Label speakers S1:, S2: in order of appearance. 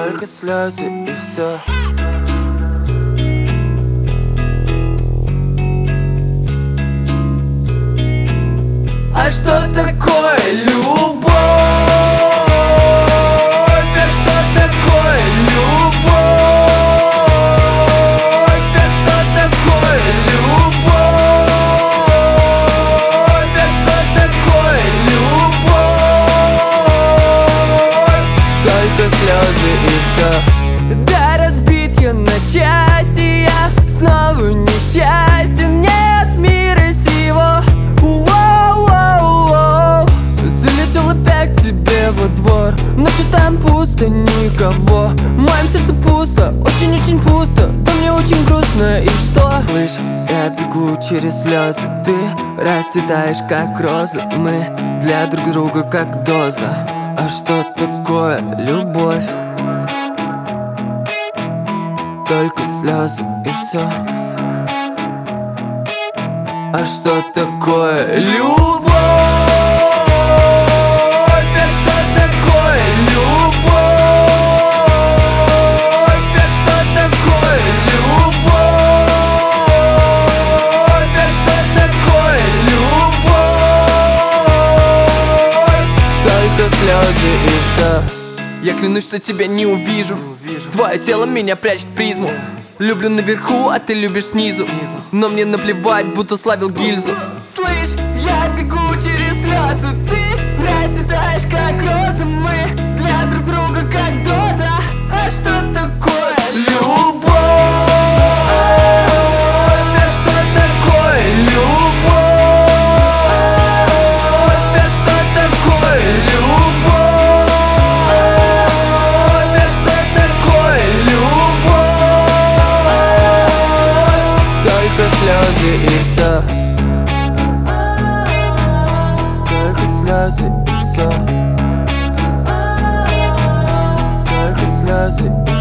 S1: Только слезы и все. А что такое любовь? А что такое любовь? А что такое любовь? А что такое любовь? Только слезы и все. Да, разбит я на части, я снова несчастен. Нет мира сего. Залетел опять к тебе во двор, ночью там пусто, никого. В моем сердце пусто, очень-очень пусто. Да мне очень грустно, и что? Слышь, я бегу через слезы, ты расцветаешь как роза. Мы для друг друга как доза. А что такое любовь? Только слезы и все. А что такое любовь? А что такое любовь? А что такое любовь? А что такое любовь? Только слезы и все. Я клянусь, что тебя не увижу. Твое тело меня прячет призму. Люблю наверху, а ты любишь снизу. Но мне наплевать, будто славил гильзу. Слышь, я бегу через слезы, ты расцветаешь как роза. Мы для друг друга как доза. А что такое любовь? А что такое любовь? А что такое любовь? А что такое любовь? Только слезы и все. Только слезы и все. Только слезы и все.